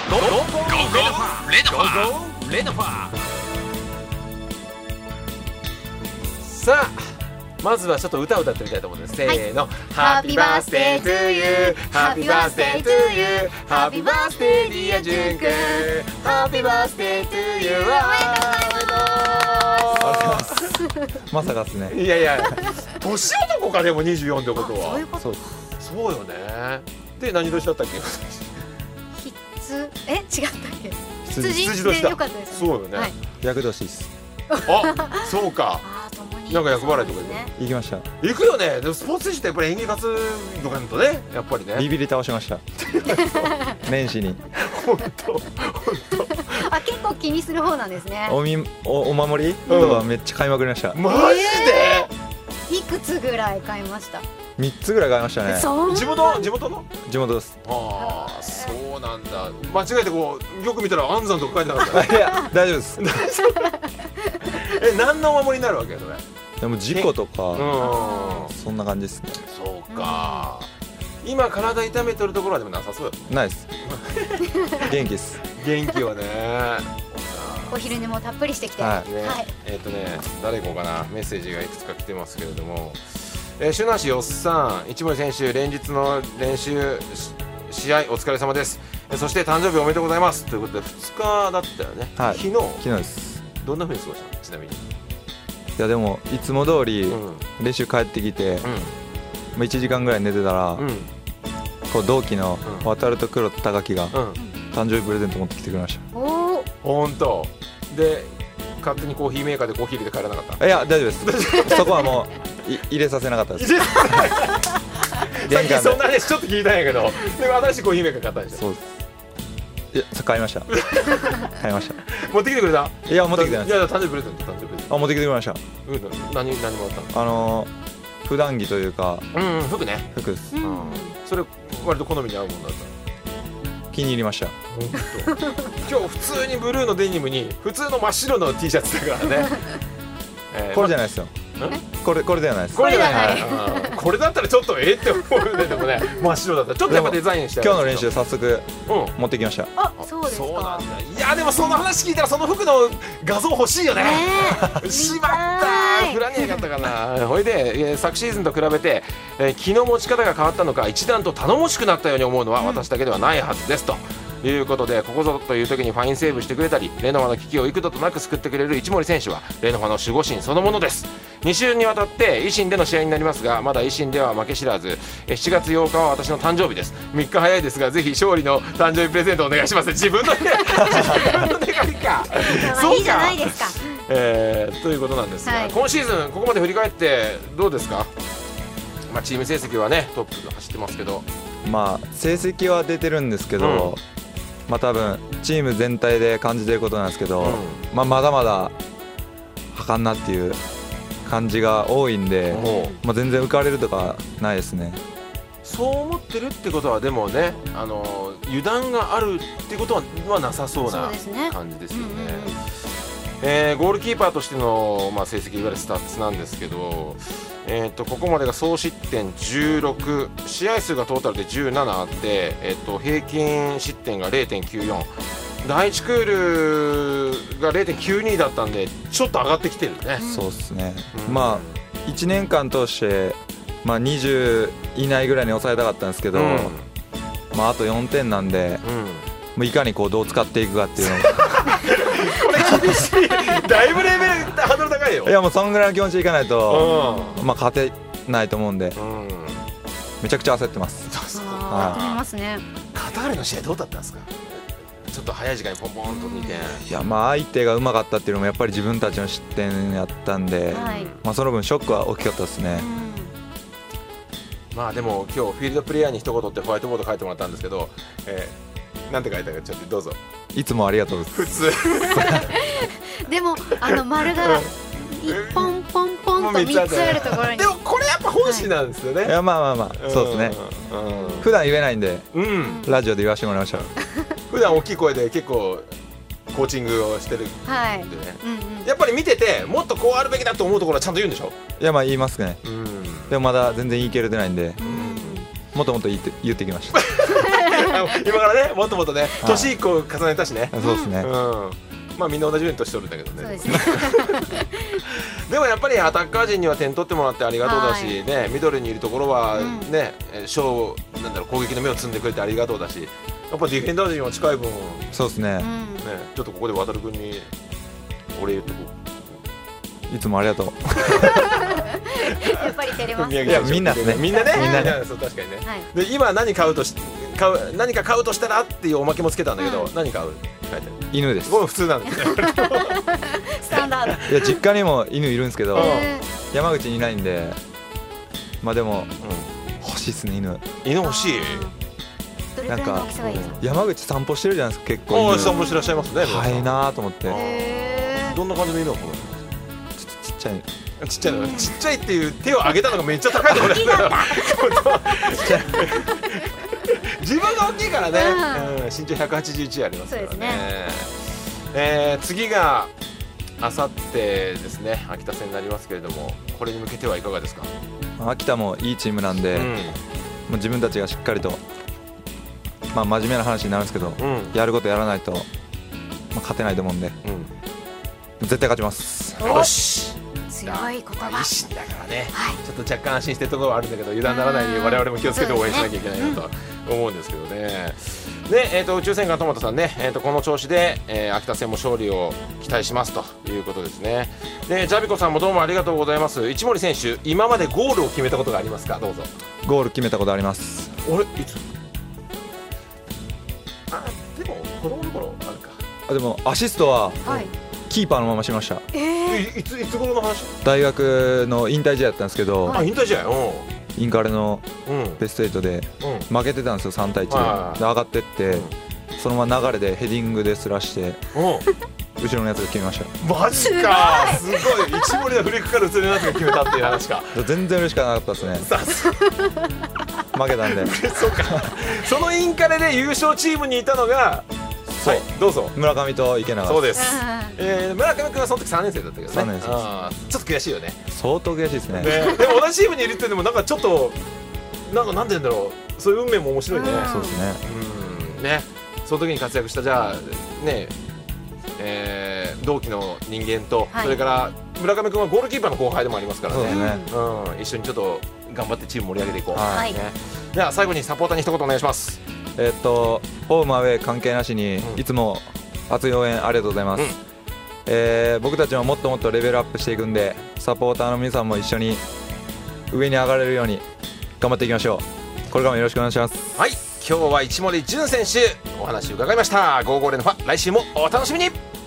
レノファさあまずはちょっと歌を歌ってみたいと思うんです。せーの、ハッピーバースデートゥーユー、ハッピーバースデートゥーユー、ハッピーバースデーディアジュン君、ハッピーバースデートゥーユー。 まさかですね。 いやいや年男かでも24ってことは。 そういうこと。 そうよね。で何年だったっけ？ 違ったっけ？ 羊年だ。 よかったですそうよね。 厄年です。 あ、そうか。なんか厄払いとか行きました。 行くよね。でもスポーツ選手ってやっぱり演技活動かんとね、やっぱりね。 ビビり倒しました。年始に。 本当。 あ、結構気にする方なんですね。 お守りとかめっちゃ買いまくりました。 マジで？ いくつぐらい買いました ？3つぐらい買いましたね。 地元の？ 地元です。 ああ、そうなんだ。間違えてこうよく見たら安産とか書いてなかった。 いや大丈夫です。 何のお守りになるわけそれ？ でも事故とかそんな感じですね。 そうか。今体痛めてるところはでもなさそうよ。 ないです。元気です。 元気はね。 お昼寝もたっぷりしてきて。 誰こうかな。メッセージがいくつか来てますけれども、周南市よっさん、一森選手連日の練習試合お疲れ様です。そして誕生日おめでとうございますということで2日だったよね。 はい。 昨日です。 どんな風に過ごしたの？ちなみに。 いやでもいつも通り練習帰ってきて、1時間ぐらい寝てたら、こう同期の渡ると黒と高木が誕生日プレゼント持ってきてくれました。 おお。 本当。で勝手にコーヒーメーカーでコーヒー入れて帰らなかった？ いや大丈夫です。そこはもう入れさせなかったです。 さっきそんな話ちょっと聞いたんやけど、でも新しいコーヒーメーカー買ったんでしょ？そうです。 いや買いました。買いました。 持ってきてくれた？ いや持ってきてないです。 いや誕生日プレゼント。 持ってきてくれました。 何もらったの？ 普段着というか。 服ね。 服です。 それ割と好みに合うもんだった。 気に入りました。 今日普通にブルーのデニムに普通の真っ白の T シャツだからね。 これじゃないですよ。これではないです。 これじゃない。これだったらちょっとって思うね。でもね真っ白だったらちょっとやっぱデザインして今日の練習早速持ってきました。 あ、そうですか。 そうなんだ。いやでもその話聞いたらその服の画像欲しいよね。しまった振らねえかったかな。ほいで昨シーズンと比べて気の持ち方が変わったのか一段と頼もしくなったように思うのは私だけではないはずですということで、ここぞという時にファインセーブしてくれたりレノファの危機を幾度となく救ってくれる一森選手はレノファの守護神そのものです。2週にわたって維新での試合になりますが、まだ維新では負け知らず。7月8日は私の誕生日です。3日早いですがぜひ勝利の誕生日プレゼントお願いします。自分の願いか。 そういいじゃないですか。 ということなんですが、今シーズンここまで振り返ってどうですか？チーム成績はねトップで走ってますけど、 成績は出てるんですけど、多分チーム全体で感じてることなんですけど、まだまだはかんなっていう感じが多いんで、全然浮かれるとかないですね。 そう思ってるってことはでもね、油断があるってことはなさそうな感じですよね。ゴールキーパーとしての、成績いわゆるスタッツなんですけど、ここまでが総失点16、試合数がトータルで17あって、平均失点が 0.94、第1クールが 0.92 だったんでちょっと上がってきてるね。 そうですね。1年間通して20以内ぐらいに抑えたかったんですけど、あと4点なんで、いかにどう使っていくかっていうのがこれ厳しい。だいぶレベルハードル高いよ。 いやもうそんぐらいの気持ちでいかないと、勝てないと思うんで、めちゃくちゃ焦ってます。 焦りますね。 カタールの試合どうだったんですか？ちょっと早い時間にポンポンと2点。 いや相手がうまかったっていうのもやっぱり自分たちの失点やったんで、その分ショックは大きかったですね。 でも今日フィールドプレイヤーに一言ってホワイトボード書いてもらったんですけど、なんて書いたかちょっとどうぞ。 いつもありがとうです。 普通でも丸がポンポンポンと3つあるところに。 でもこれやっぱ本心なんですよね。 いやそうですね。普段言えないんで、ラジオで言わせてもらいました。 普段大きい声で結構コーチングをしてるんでね、やっぱり見ててもっとこうあるべきだと思うところはちゃんと言うんでしょ？ いや言いますね。でもまだ全然言い切れてないんで、もっともっと言ってきました。 今からねもっともっとねはい年1個重ねたしね、 そうですね、 まあみんな同じように年取るんだけどね。 そうですねでもやっぱりアタッカー陣には点取ってもらってありがとうだし、 はいね、ミドルにいるところはうんね、なんだろう攻撃の目を積んでくれてありがとうだし、やっぱディフェンダー陣は近い分、ね、 そうですね、 ちょっとここで渡君に俺言ってこいつもありがとう。 やっぱり照れますう。 いやみんなですねみんなね、 みんなねそう確かにね。 はいで今何か買うとしたらっていうおまけもつけたんだけど、何買う？書いてある。 犬です。 これ普通なんですね。 スタンダード。 いや実家にも犬いるんですけど、 うん山口にいないんで、まあでも欲しいっすね犬。 犬欲しい。 どれくらいの大きさがいいですか。 山口散歩してるじゃないですか結構ああ犬。 散歩してらっしゃいますね。皆さんはいなーと思って、 へどんな感じの犬なの？ ちっちゃいちっちゃいの、ちっちゃいっていう手を挙げたのがめっちゃ高いところだよ。自分が大きいからね、身長181ありますからそうね。次があさってですね、秋田戦になりますけれども、これに向けてはいかがですか？ 秋田もいいチームなんで、もう自分たちがしっかりと、まあ真面目な話になるんですけど、やることやらないと、まあ、勝てないと思うんで、絶対勝ちます。 よし。 強い言葉。 維新だからね、 はいちょっと若干安心してるところはあるんだけど、油断ならないように我々も気をつけて応援しなきゃいけないなと思うんですけどね。で、宇宙戦艦トマトさんね、この調子で、秋田戦も勝利を期待しますということですね。でジャビコさんもどうもありがとうございます。一森選手、今までゴールを決めたことがありますか？どうぞ。 ゴール決めたことあります。 俺いつ？あ、でも子供の頃あるか。 あでもアシストははい。 キーパーのまましました。 いつ頃の話？ 大学の引退試合だったんですけど、 あ、引退試合。 インカレのうんベスト8で負けてたんですよ、3対1で、 はいで上がってって、そのまま流れでヘディングですらして後ろのやつが決めましマジか、すごい。一森のフリックから後ろのやつが決めたっていう話か。 た。全然嬉しくなかったですね、 さす負けたんで。 そうか。そのインカレで優勝チームにいたのが、 そう、 はい、どうぞ。 村上と池永。 そうです。村上君はその時3年生だったけどね。 3年生ですあーちょっと悔しいよね。 相当悔しいですね。 でも同じチームにいるっていうのもなんかちょっとなんて言うんだろう。そういう運命も面白いね。 そうですね。 ね。その時に活躍したじゃあね。同期の人間と、 はいそれから村上君はゴールキーパーの後輩でもありますからね。 そうですね。 一緒にちょっと頑張ってチーム盛り上げていこう。 はいね。では最後にサポーターに一言お願いします。 ホームアウェー関係なしに、いつも熱い応援ありがとうございます。僕たちももっともっとレベルアップしていくんで、サポーターの皆さんも一緒に上に上がれるように頑張っていきましょう。これからもよろしくお願いします。 はい、今日は一森純選手お話を伺いました。55連覇、来週もお楽しみに。